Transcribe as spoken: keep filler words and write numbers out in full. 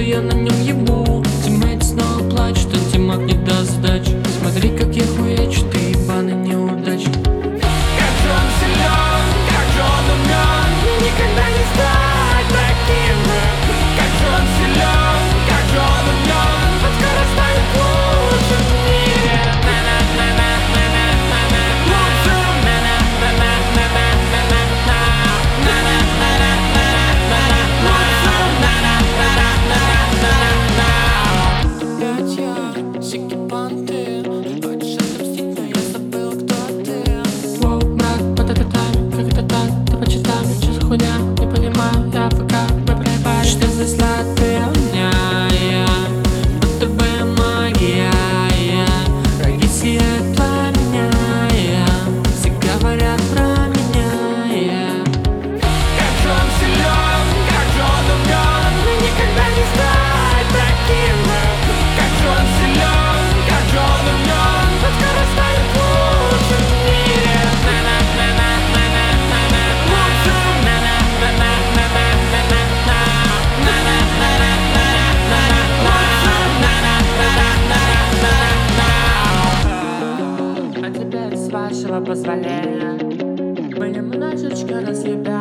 я на нем ебу. Тиммейт снова плачет, а Тимак не даст сдачи. Смотри, как я хуячу, ты ебаный неудачник. Как же он силен, как же он умен, мне никогда не стать таким же. Как же он силен, как же он умен, он скоро станет лучшим в мире. С вашего позволения мы немножечко разъебем.